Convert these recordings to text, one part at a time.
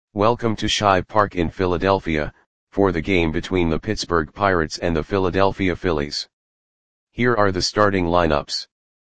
Welcome to Shive Park in Philadelphia, for the game between the Pittsburgh Pirates and the Philadelphia Phillies. Here are the starting lineups.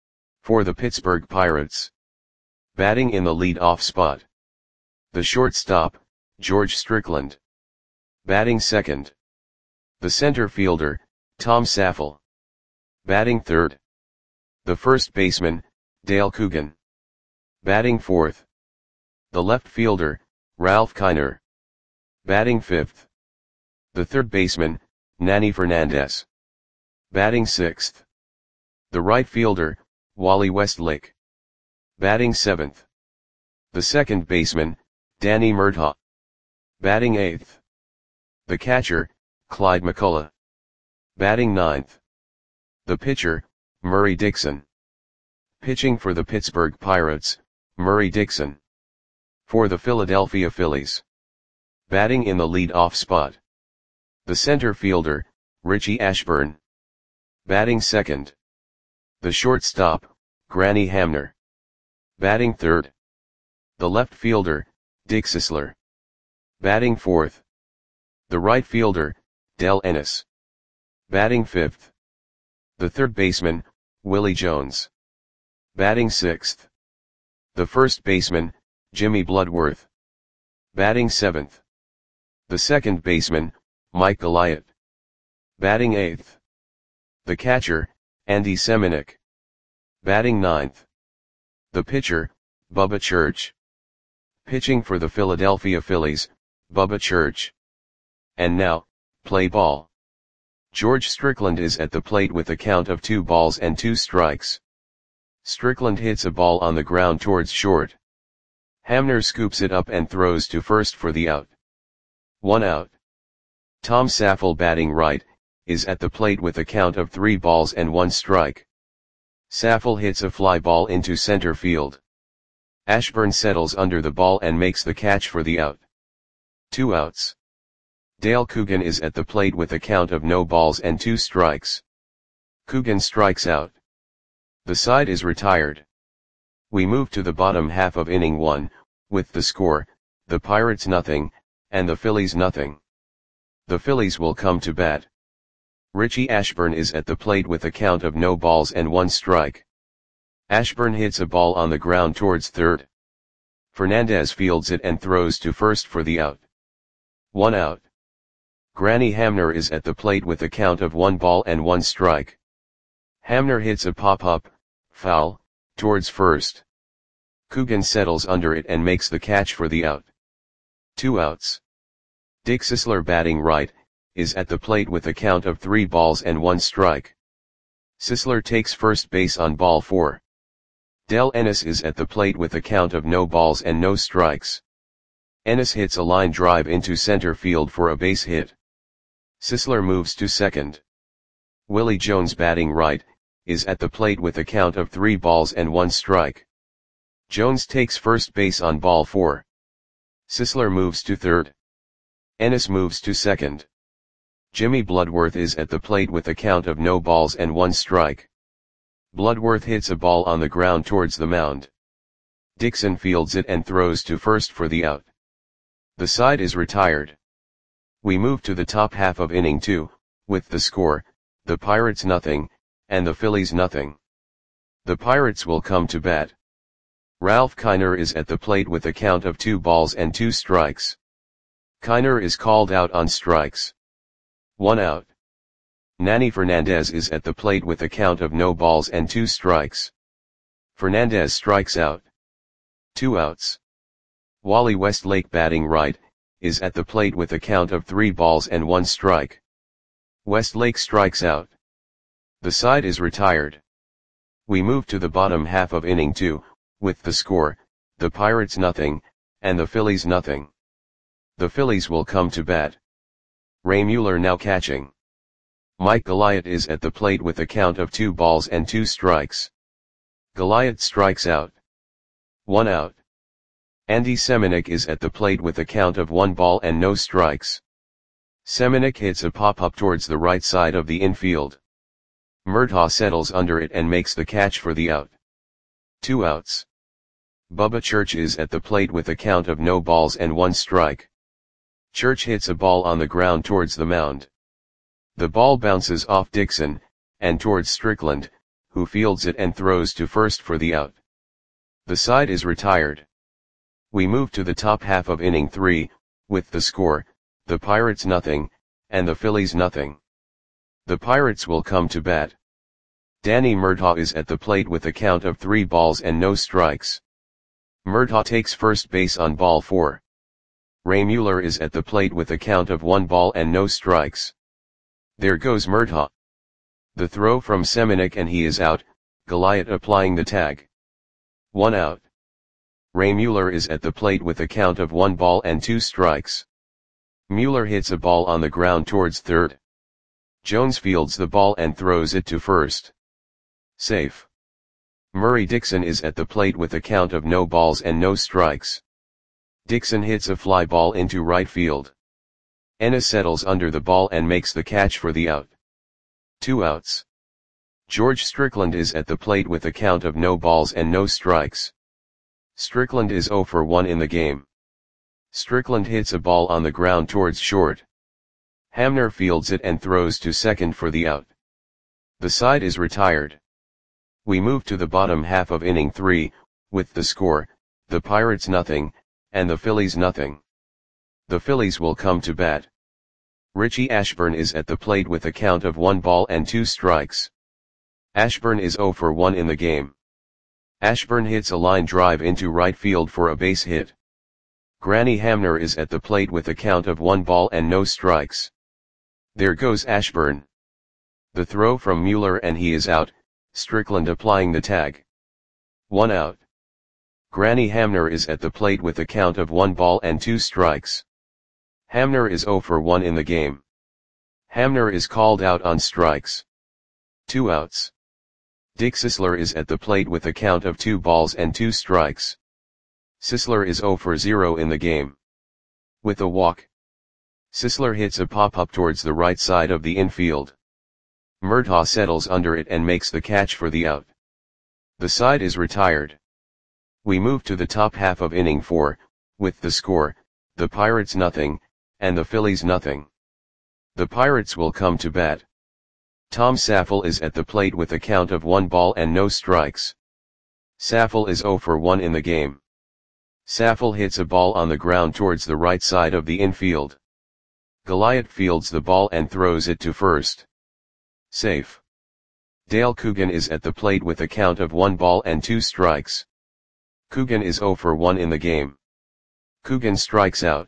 For the Pittsburgh Pirates. Batting in the lead-off spot. The shortstop, George Strickland. Batting second. The center fielder, Tom Saffel. Batting third. The first baseman, Dale Coogan. Batting fourth. The left fielder, Ralph Kiner. Batting fifth. The third baseman, Nanny Fernandez. Batting sixth. The right fielder, Wally Westlake. Batting seventh. The second baseman, Danny Murtaugh. Batting eighth. The catcher, Clyde McCullough. Batting ninth. The pitcher, Murray Dixon. Pitching for the Pittsburgh Pirates, Murray Dixon. For the Philadelphia Phillies. Batting in the lead-off spot. The center fielder, Richie Ashburn. Batting second. The shortstop, Granny Hamner. Batting third. The left fielder, Dick Sisler. Batting fourth. The right fielder, Del Ennis. Batting fifth. The third baseman, Willie Jones. Batting sixth. The first baseman, Jimmy Bloodworth. Batting seventh. The second baseman, Mike Goliath. Batting eighth. The catcher, Andy Semenuk. Batting ninth. The pitcher, Bubba Church. Pitching for the Philadelphia Phillies, Bubba Church. And now, play ball. George Strickland is at the plate with a count of 2 balls and 2 strikes. Strickland hits a ball on the ground towards short. Hamner scoops it up and throws to first for the out. 1 out. Tom Saffel, batting right, is at the plate with a count of 3 balls and 1 strike. Saffel hits a fly ball into center field. Ashburn settles under the ball and makes the catch for the out. 2 outs. Dale Coogan is at the plate with a count of no balls and 2 strikes. Coogan strikes out. The side is retired. We move to the bottom half of inning 1, with the score, the Pirates nothing, and the Phillies nothing. The Phillies will come to bat. Richie Ashburn is at the plate with a count of no balls and 1 strike. Ashburn hits a ball on the ground towards third. Fernandez fields it and throws to first for the out. 1 out. Granny Hamner is at the plate with a count of 1 ball and 1 strike. Hamner hits a pop-up, foul, towards first. Coogan settles under it and makes the catch for the out. 2 outs. Dick Sisler, batting right, is at the plate with a count of 3 balls and 1 strike. Sisler takes first base on ball 4. Del Ennis is at the plate with a count of no balls and no strikes. Ennis hits a line drive into center field for a base hit. Sisler moves to second. Willie Jones, batting right, is at the plate with a count of 3 balls and 1 strike. Jones takes first base on ball 4. Sisler moves to third. Ennis moves to second. Jimmy Bloodworth is at the plate with a count of no balls and 1 strike. Bloodworth hits a ball on the ground towards the mound. Dixon fields it and throws to first for the out. The side is retired. We move to the top half of inning 2, with the score, the Pirates nothing, and the Phillies nothing. The Pirates will come to bat. Ralph Kiner is at the plate with a count of 2 balls and 2 strikes. Kiner is called out on strikes. 1 out. Nanny Fernandez is at the plate with a count of no balls and 2 strikes. Fernandez strikes out. 2 outs. Wally Westlake, batting right, is at the plate with a count of 3 balls and 1 strike. Westlake strikes out. The side is retired. We move to the bottom half of inning 2, with the score, the Pirates nothing, and the Phillies nothing. The Phillies will come to bat. Ray Mueller now catching. Mike Goliath is at the plate with a count of 2 balls and 2 strikes. Goliath strikes out. 1 out. Andy Semenuk is at the plate with a count of 1 ball and no strikes. Semenuk hits a pop-up towards the right side of the infield. Murtaugh settles under it and makes the catch for the out. 2 outs. Bubba Church is at the plate with a count of no balls and 1 strike. Church hits a ball on the ground towards the mound. The ball bounces off Dixon, and towards Strickland, who fields it and throws to first for the out. The side is retired. We move to the top half of inning 3, with the score, the Pirates nothing, and the Phillies nothing. The Pirates will come to bat. Danny Murtaugh is at the plate with a count of 3 balls and no strikes. Murtaugh takes first base on ball 4. Ray Mueller is at the plate with a count of 1 ball and no strikes. There goes Murtaugh. The throw from Seminick and he is out, Goliath applying the tag. 1 out. Ray Mueller is at the plate with a count of 1 ball and 2 strikes. Mueller hits a ball on the ground towards third. Jones fields the ball and throws it to first. Safe. Murray Dixon is at the plate with a count of no balls and no strikes. Dixon hits a fly ball into right field. Ennis settles under the ball and makes the catch for the out. 2 outs. George Strickland is at the plate with a count of no balls and no strikes. Strickland is 0 for 1 in the game. Strickland hits a ball on the ground towards short. Hamner fields it and throws to second for the out. The side is retired. We move to the bottom half of inning 3, with the score, the Pirates nothing, and the Phillies nothing. The Phillies will come to bat. Richie Ashburn is at the plate with a count of 1 ball and 2 strikes. Ashburn is 0 for 1 in the game. Ashburn hits a line drive into right field for a base hit. Granny Hamner is at the plate with a count of 1 ball and no strikes. There goes Ashburn. The throw from Mueller and he is out, Strickland applying the tag. 1 out. Granny Hamner is at the plate with a count of 1 ball and 2 strikes. Hamner is 0 for 1 in the game. Hamner is called out on strikes. 2 outs. Dick Sisler is at the plate with a count of 2 balls and 2 strikes. Sisler is 0 for 0 in the game. With a walk. Sisler hits a pop-up towards the right side of the infield. Murtaugh settles under it and makes the catch for the out. The side is retired. We move to the top half of inning 4, with the score, the Pirates nothing, and the Phillies nothing. The Pirates will come to bat. Tom Saffel is at the plate with a count of 1 ball and no strikes. Saffel is 0 for 1 in the game. Saffel hits a ball on the ground towards the right side of the infield. Goliath fields the ball and throws it to first. Safe. Dale Coogan is at the plate with a count of 1 ball and 2 strikes. Coogan is 0 for 1 in the game. Coogan strikes out.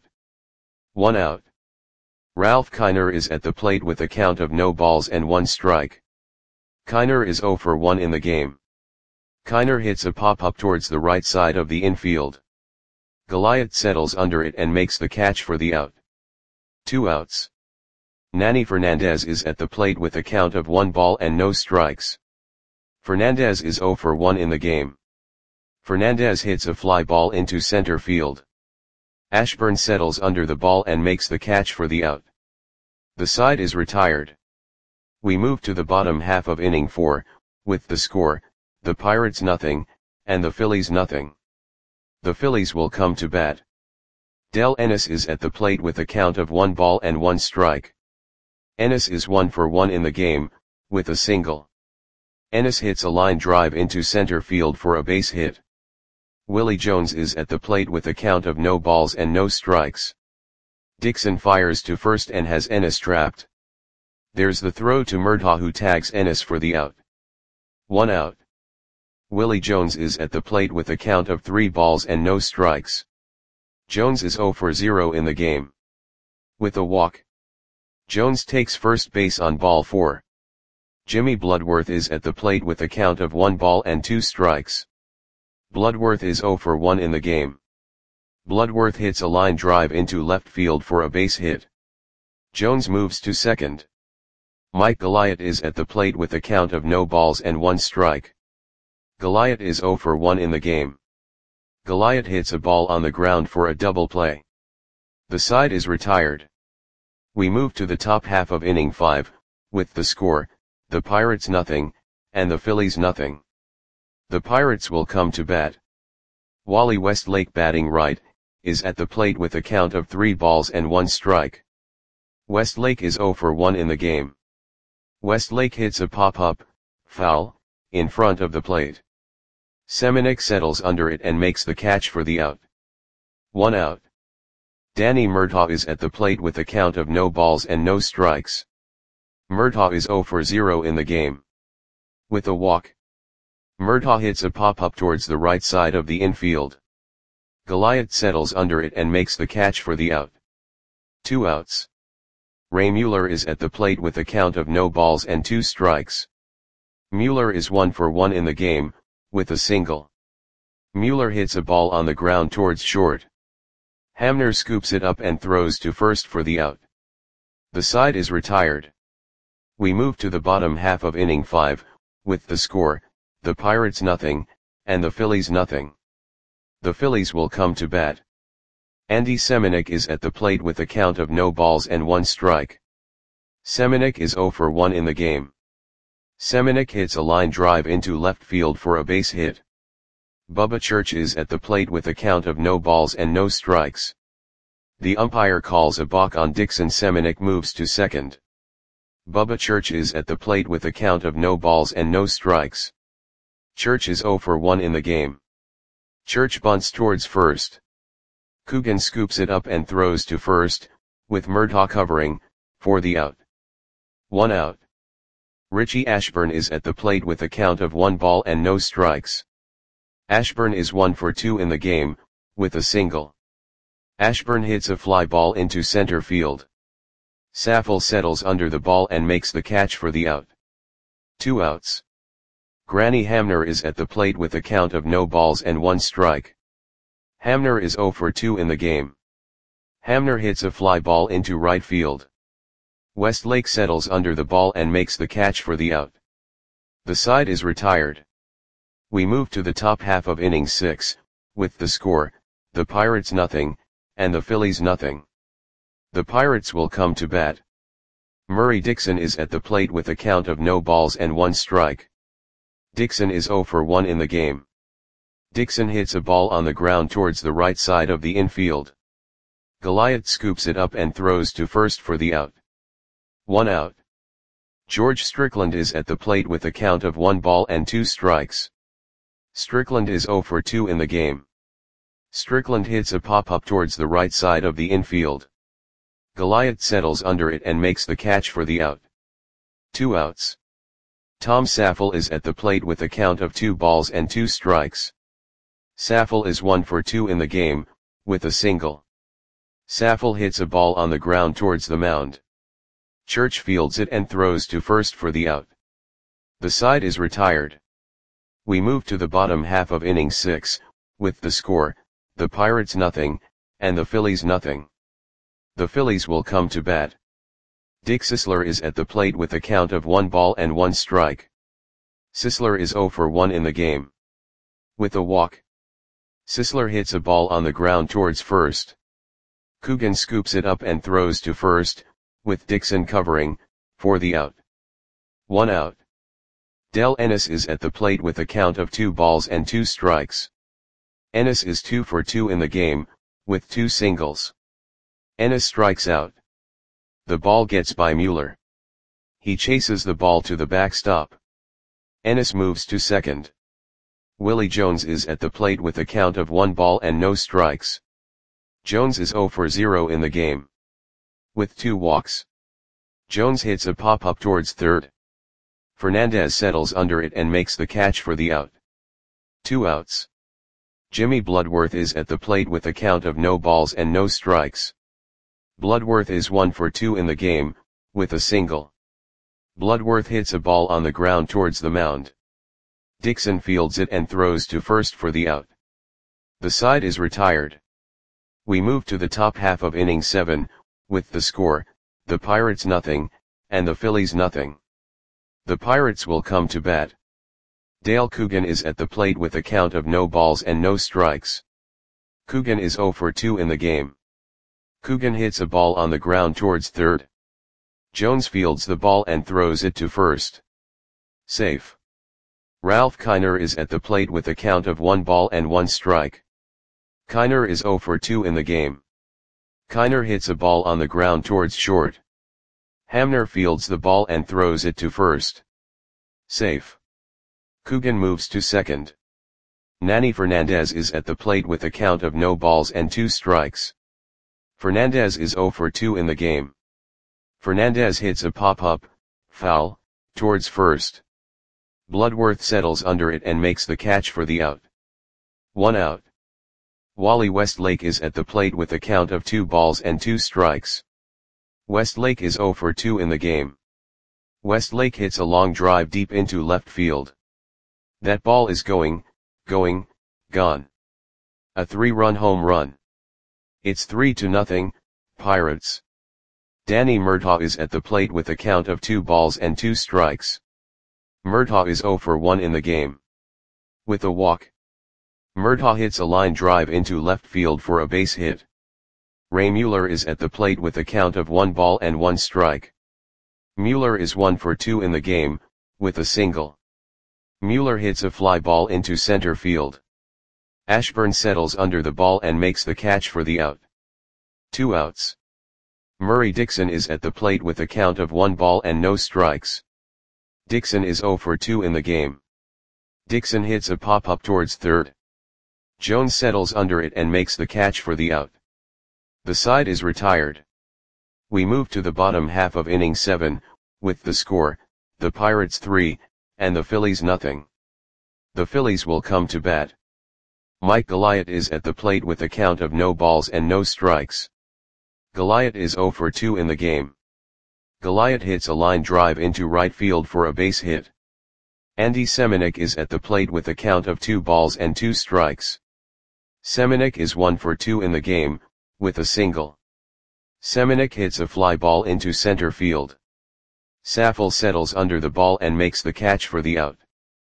1 out. Ralph Kiner is at the plate with a count of no balls and 1 strike. Kiner is 0 for 1 in the game. Kiner hits a pop-up towards the right side of the infield. Goliath settles under it and makes the catch for the out. 2 outs. Nanny Fernandez is at the plate with a count of 1 ball and no strikes. Fernandez is 0 for 1 in the game. Fernandez hits a fly ball into center field. Ashburn settles under the ball and makes the catch for the out. The side is retired. We move to the bottom half of inning 4, with the score, the Pirates nothing, and the Phillies nothing. The Phillies will come to bat. Del Ennis is at the plate with a count of 1 ball and 1 strike. Ennis is 1 for 1 in the game, with a single. Ennis hits a line drive into center field for a base hit. Willie Jones is at the plate with a count of no balls and no strikes. Dixon fires to first and has Ennis trapped. There's the throw to Murtaugh who tags Ennis for the out. 1 out. Willie Jones is at the plate with a count of 3 balls and no strikes. Jones is 0 for 0 in the game. With a walk. Jones takes first base on ball 4. Jimmy Bloodworth is at the plate with a count of 1 ball and 2 strikes. Bloodworth is 0 for 1 in the game. Bloodworth hits a line drive into left field for a base hit. Jones moves to second. Mike Goliath is at the plate with a count of no balls and 1 strike. Goliath is 0 for 1 in the game. Goliath hits a ball on the ground for a double play. The side is retired. We move to the top half of inning 5, with the score, the Pirates nothing, and the Phillies nothing. The Pirates will come to bat. Wally Westlake batting right, is at the plate with a count of 3 balls and 1 strike. Westlake is 0 for 1 in the game. Westlake hits a pop-up, foul, in front of the plate. Semenuk settles under it and makes the catch for the out. 1 out. Danny Murtaugh is at the plate with a count of no balls and no strikes. Murtaugh is 0 for 0 in the game. With a walk, Murtaugh hits a pop-up towards the right side of the infield. Goliath settles under it and makes the catch for the out. 2 outs. Ray Mueller is at the plate with a count of no balls and 2 strikes. Mueller is 1 for 1 in the game, with a single. Mueller hits a ball on the ground towards short. Hamner scoops it up and throws to first for the out. The side is retired. We move to the bottom half of inning 5, with the score, the Pirates nothing, and the Phillies nothing. The Phillies will come to bat. Andy Semenuk is at the plate with a count of no balls and 1 strike. Semenuk is 0 for 1 in the game. Semenuk hits a line drive into left field for a base hit. Bubba Church is at the plate with a count of no balls and no strikes. The umpire calls a balk on Dixon. Semenuk moves to second. Bubba Church is at the plate with a count of no balls and no strikes. Church is 0 for 1 in the game. Church bunts towards first. Coogan scoops it up and throws to first, with Murtaugh covering, for the out. 1 out. Richie Ashburn is at the plate with a count of 1 ball and no strikes. Ashburn is 1 for 2 in the game, with a single. Ashburn hits a fly ball into center field. Saffold settles under the ball and makes the catch for the out. 2 outs. Granny Hamner is at the plate with a count of no balls and 1 strike. Hamner is 0 for 2 in the game. Hamner hits a fly ball into right field. Westlake settles under the ball and makes the catch for the out. The side is retired. We move to the top half of inning 6, with the score, the Pirates nothing, and the Phillies nothing. The Pirates will come to bat. Murray Dixon is at the plate with a count of no balls and 1 strike. Dixon is 0 for 1 in the game. Dixon hits a ball on the ground towards the right side of the infield. Goliath scoops it up and throws to first for the out. 1 out. George Strickland is at the plate with a count of 1 ball and 2 strikes. Strickland is 0 for 2 in the game. Strickland hits a pop-up towards the right side of the infield. Goliath settles under it and makes the catch for the out. 2 outs. Tom Saffold is at the plate with a count of 2 balls and 2 strikes. Saffold is 1 for 2 in the game, with a single. Saffold hits a ball on the ground towards the mound. Church fields it and throws to first for the out. The side is retired. We move to the bottom half of inning 6, with the score, the Pirates nothing, and the Phillies nothing. The Phillies will come to bat. Dick Sisler is at the plate with a count of 1 ball and 1 strike. Sisler is 0 for 1 in the game. With a walk, Sisler hits a ball on the ground towards first. Coogan scoops it up and throws to first, with Dixon covering, for the out. 1 out. Del Ennis is at the plate with a count of 2 balls and 2 strikes. Ennis is 2 for 2 in the game, with 2 singles. Ennis strikes out. The ball gets by Mueller. He chases the ball to the backstop. Ennis moves to second. Willie Jones is at the plate with a count of 1 ball and no strikes. Jones is 0 for 0 in the game. With 2 walks. Jones hits a pop-up towards third. Fernandez settles under it and makes the catch for the out. 2 outs. Jimmy Bloodworth is at the plate with a count of no balls and no strikes. Bloodworth is 1 for 2 in the game, with a single. Bloodworth hits a ball on the ground towards the mound. Dixon fields it and throws to first for the out. The side is retired. We move to the top half of inning 7, with the score, the Pirates nothing, and the Phillies nothing. The Pirates will come to bat. Dale Coogan is at the plate with a count of no balls and no strikes. Coogan is 0 for 2 in the game. Coogan hits a ball on the ground towards third. Jones fields the ball and throws it to first. Safe. Ralph Kiner is at the plate with a count of 1 ball and 1 strike. Kiner is 0 for 2 in the game. Kiner hits a ball on the ground towards short. Hamner fields the ball and throws it to first. Safe. Coogan moves to second. Nanny Fernandez is at the plate with a count of no balls and 2 strikes. Fernandez is 0 for 2 in the game. Fernandez hits a pop-up, foul, towards first. Bloodworth settles under it and makes the catch for the out. 1 out. Wally Westlake is at the plate with a count of 2 balls and 2 strikes. Westlake is 0 for 2 in the game. Westlake hits a long drive deep into left field. That ball is gone. A 3-run home run. It's 3-0, Pirates. Danny Murtaugh is at the plate with a count of 2 balls and 2 strikes. Murtaugh is 0 for 1 in the game. With a walk. Murtaugh hits a line drive into left field for a base hit. Ray Mueller is at the plate with a count of 1 ball and 1 strike. Mueller is 1 for 2 in the game, with a single. Mueller hits a fly ball into center field. Ashburn settles under the ball and makes the catch for the out. 2 outs. Murray Dixon is at the plate with a count of 1 ball and no strikes. Dixon is 0 for 2 in the game. Dixon hits a pop-up towards third. Jones settles under it and makes the catch for the out. The side is retired. We move to the bottom half of inning 7, with the score, the Pirates 3, and the Phillies nothing. The Phillies will come to bat. Mike Goliath is at the plate with a count of no balls and no strikes. Goliath is 0 for 2 in the game. Goliath hits a line drive into right field for a base hit. Andy Semenuk is at the plate with a count of 2 balls and 2 strikes. Semenuk is 1 for 2 in the game, with a single. Semenuk hits a fly ball into center field. Saffold settles under the ball and makes the catch for the out.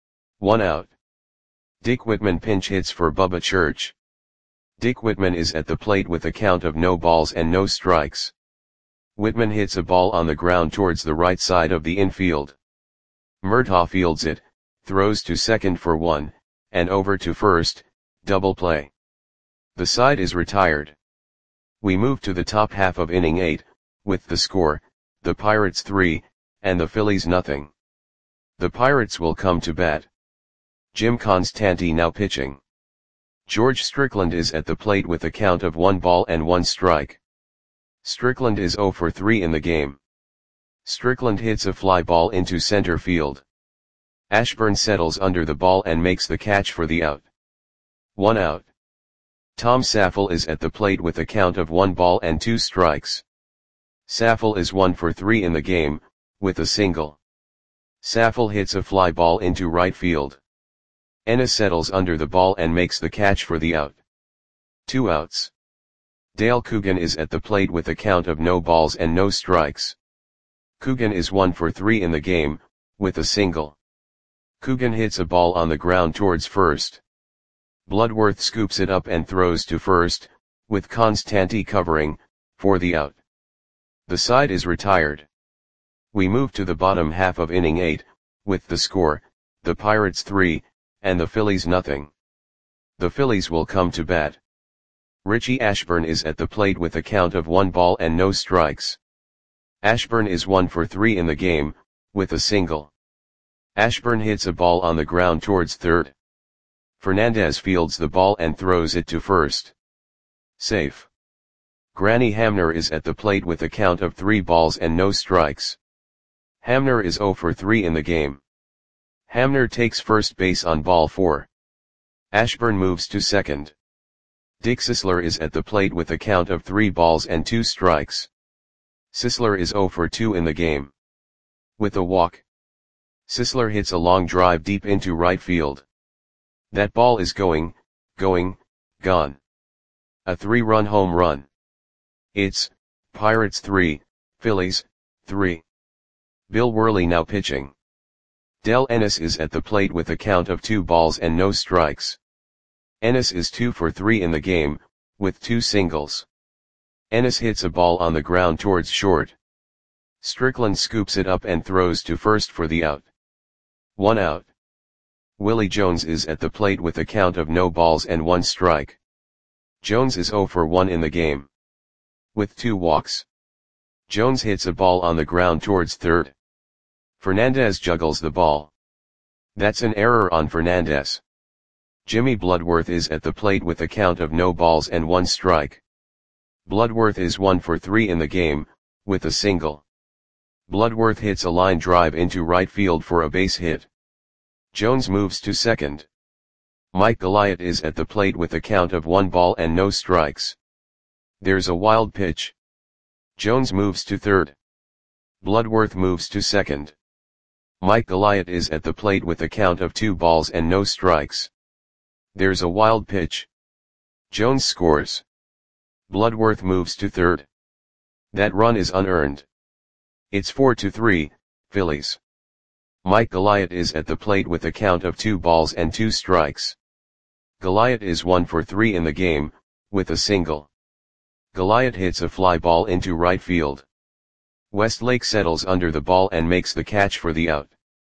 1 out. Dick Whitman pinch hits for Bubba Church. Dick Whitman is at the plate with a count of no balls and no strikes. Whitman hits a ball on the ground towards the right side of the infield. Murtaugh fields it, throws to second for 1, and over to first, double play. The side is retired. We move to the top half of inning 8, with the score, the Pirates 3, and the Phillies nothing. The Pirates will come to bat. Jim Constanti now pitching. George Strickland is at the plate with a count of 1 ball and 1 strike. Strickland is 0 for 3 in the game. Strickland hits a fly ball into center field. Ashburn settles under the ball and makes the catch for the out. 1 out. Tom Saffold is at the plate with a count of 1 ball and 2 strikes. Saffold is 1 for 3 in the game, with a single. Saffold hits a fly ball into right field. Ennis settles under the ball and makes the catch for the out. 2 outs. Dale Coogan is at the plate with a count of no balls and no strikes. Coogan is 1 for 3 in the game, with a single. Coogan hits a ball on the ground towards first. Bloodworth scoops it up and throws to first, with Constanti covering, for the out. The side is retired. We move to the bottom half of inning 8, with the score, the Pirates 3, and the Phillies nothing. The Phillies will come to bat. Richie Ashburn is at the plate with a count of 1 ball and no strikes. Ashburn is 1 for 3 in the game, with a single. Ashburn hits a ball on the ground towards third. Fernandez fields the ball and throws it to first. Safe. Granny Hamner is at the plate with a count of 3 balls and no strikes. Hamner is 0 for 3 in the game. Hamner takes first base on ball 4. Ashburn moves to second. Dick Sisler is at the plate with a count of 3 balls and 2 strikes. Sisler is 0 for 2 in the game. With a walk. Sisler hits a long drive deep into right field. That ball is gone. A 3-run home run. It's Pirates 3, Phillies 3. Bill Worley now pitching. Del Ennis is at the plate with a count of 2 balls and no strikes. Ennis is 2 for 3 in the game, with 2 singles. Ennis hits a ball on the ground towards short. Strickland scoops it up and throws to first for the out. 1 out. Willie Jones is at the plate with a count of no balls and 1 strike. Jones is 0 for 1 in the game. With 2 walks. Jones hits a ball on the ground towards third. Fernandez juggles the ball. That's an error on Fernandez. Jimmy Bloodworth is at the plate with a count of no balls and 1 strike. Bloodworth is 1 for 3 in the game, with a single. Bloodworth hits a line drive into right field for a base hit. Jones moves to second. Mike Goliath is at the plate with a count of 1 ball and no strikes. There's a wild pitch. Jones moves to third. Bloodworth moves to second. Mike Goliath is at the plate with a count of 2 balls and no strikes. There's a wild pitch. Jones scores. Bloodworth moves to third. That run is unearned. It's 4-3, Phillies. Mike Goliath is at the plate with a count of 2 balls and 2 strikes. Goliath is 1 for 3 in the game, with a single. Goliath hits a fly ball into right field. Westlake settles under the ball and makes the catch for the out.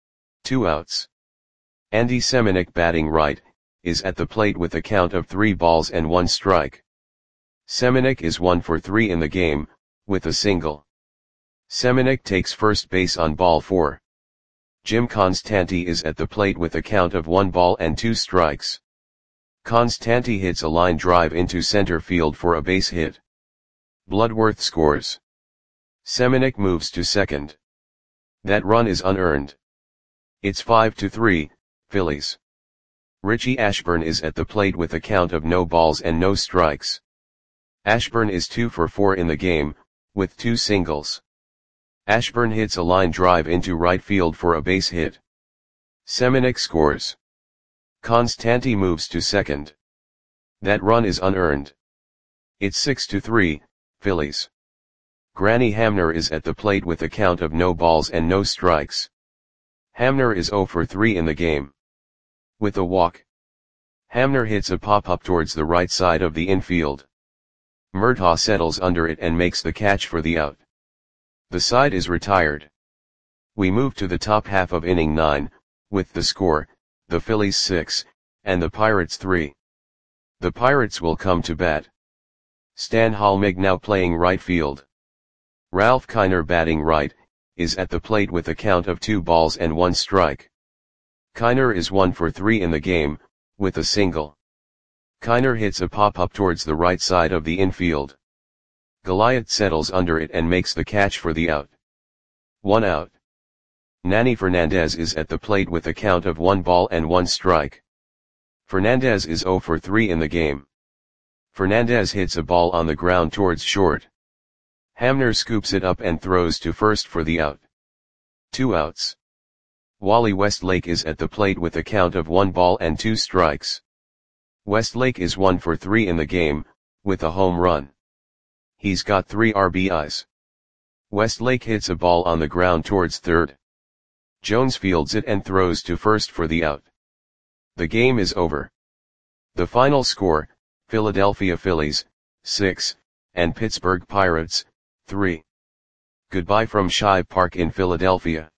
2 outs. Andy Semenuk, batting right, is at the plate with a count of 3 balls and 1 strike. Semenuk is 1 for 3 in the game, with a single. Semenuk takes first base on ball 4. Jim Constanti is at the plate with a count of 1 ball and 2 strikes. Constanti hits a line drive into center field for a base hit. Bloodworth scores. Semenuk moves to second. That run is unearned. It's 5-3, Phillies. Richie Ashburn is at the plate with a count of no balls and no strikes. Ashburn is 2 for 4 in the game, with 2 singles. Ashburn hits a line drive into right field for a base hit. Semenuk scores. Constanti moves to second. That run is unearned. It's 6-3, Phillies. Granny Hamner is at the plate with a count of no balls and no strikes. Hamner is 0 for 3 in the game. With a walk. Hamner hits a pop-up towards the right side of the infield. Murtaugh settles under it and makes the catch for the out. The side is retired. We move to the top half of inning 9, with the score, the Phillies 6, and the Pirates 3. The Pirates will come to bat. Stan Halmig now playing right field. Ralph Kiner, batting right, is at the plate with a count of 2 balls and 1 strike. Kiner is 1 for 3 in the game, with a single. Kiner hits a pop-up towards the right side of the infield. Goliath settles under it and makes the catch for the out. 1 out. Nanny Fernandez is at the plate with a count of 1 ball and 1 strike. Fernandez is 0 for 3 in the game. Fernandez hits a ball on the ground towards short. Hamner scoops it up and throws to first for the out. 2 outs. Wally Westlake is at the plate with a count of 1 ball and 2 strikes. Westlake is 1 for 3 in the game, with a home run. He's got 3 RBIs. Westlake hits a ball on the ground towards third. Jones fields it and throws to first for the out. The game is over. The final score, Philadelphia Phillies, 6, and Pittsburgh Pirates, 3. Goodbye from Shibe Park in Philadelphia.